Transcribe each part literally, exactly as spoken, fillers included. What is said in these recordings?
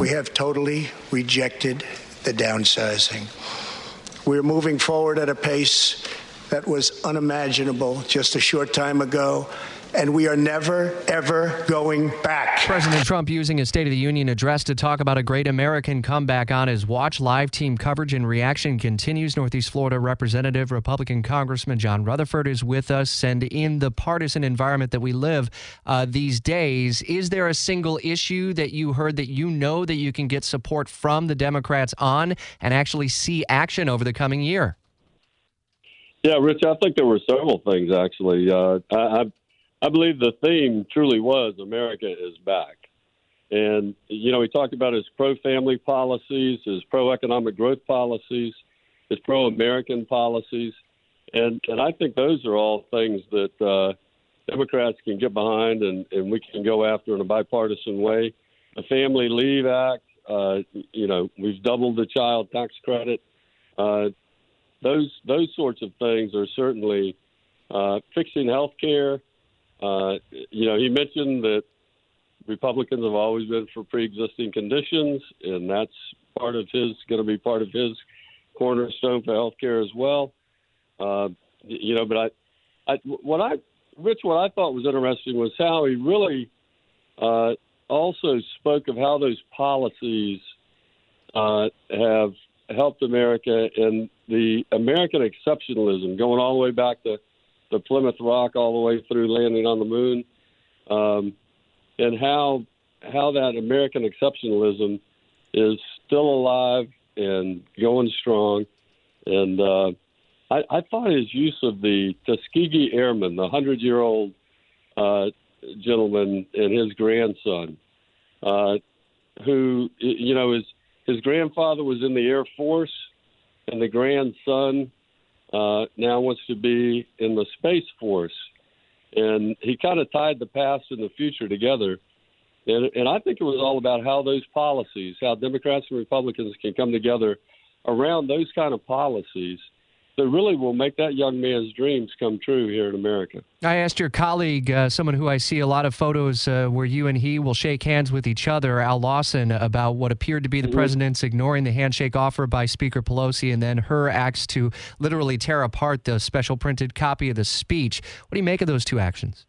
We have totally rejected the downsizing. We're moving forward at a pace that was unimaginable just a short time ago, and we are never, ever going back. President Trump using his State of the Union address to talk about a great American comeback on his watch. Live team coverage and reaction continues. Northeast Florida Representative, Republican Congressman John Rutherford is with us. And in the partisan environment that we live uh, these days, is there a single issue that you heard that you know that you can get support from the Democrats on and actually see action over the coming year? Yeah, Rich, I think there were several things, actually. Uh, I, I I believe the theme truly was America is back. And, you know, he talked about his pro-family policies, his pro-economic growth policies, his pro-American policies. And, and I think those are all things that uh, Democrats can get behind and, and we can go after in a bipartisan way. The Family Leave Act, uh, you know, we've doubled the child tax credit. Uh, those, those sorts of things are certainly uh, fixing health care. Uh, you know, he mentioned that Republicans have always been for pre-existing conditions, and that's part of his, going to be part of his cornerstone for health care as well. Uh, you know, but I, I, what I, Rich, what I thought was interesting was how he really uh, also spoke of how those policies uh, have helped America and the American exceptionalism going all the way back to the Plymouth Rock all the way through landing on the moon, um, and how how that American exceptionalism is still alive and going strong. And uh, I, I thought his use of the Tuskegee Airman, the hundred-year-old uh, gentleman, and his grandson, uh, who, you know, his, his grandfather was in the Air Force, and the grandson Uh, now wants to be in the Space Force. And he kind of tied the past and the future together. And, and I think it was all about how those policies, how Democrats and Republicans can come together around those kind of policies that really will make that young man's dreams come true here in America. I asked your colleague, uh, someone who I see a lot of photos uh, where you and he will shake hands with each other, Al Lawson, about what appeared to be the mm-hmm. president's ignoring the handshake offer by Speaker Pelosi and then her acts to literally tear apart the special printed copy of the speech. What do you make of those two actions?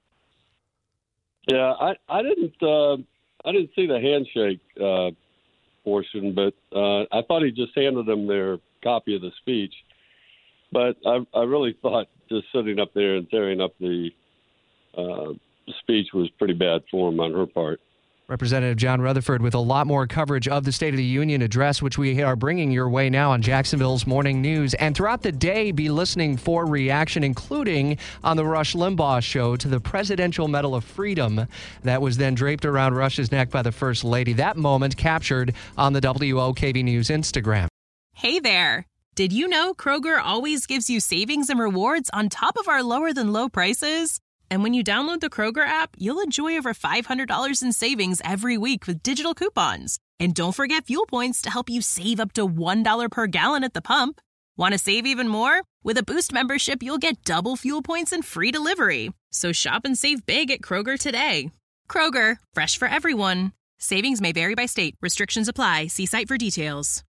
Yeah, I, I didn't uh, I didn't see the handshake uh, portion, but uh, I thought he just handed them their copy of the speech. But I, I really thought just sitting up there and tearing up the uh, speech was pretty bad form on her part. Representative John Rutherford with a lot more coverage of the State of the Union address, which we are bringing your way now on Jacksonville's Morning News. And throughout the day, be listening for reaction, including on the Rush Limbaugh Show, to the Presidential Medal of Freedom that was then draped around Rush's neck by the First Lady. That moment captured on the W O K V News Instagram. Hey there. Did you know Kroger always gives you savings and rewards on top of our lower-than-low prices? And when you download the Kroger app, you'll enjoy over five hundred dollars in savings every week with digital coupons. And don't forget fuel points to help you save up to one dollar per gallon at the pump. Want to save even more? With a Boost membership, you'll get double fuel points and free delivery. So shop and save big at Kroger today. Kroger, fresh for everyone. Savings may vary by state. Restrictions apply. See site for details.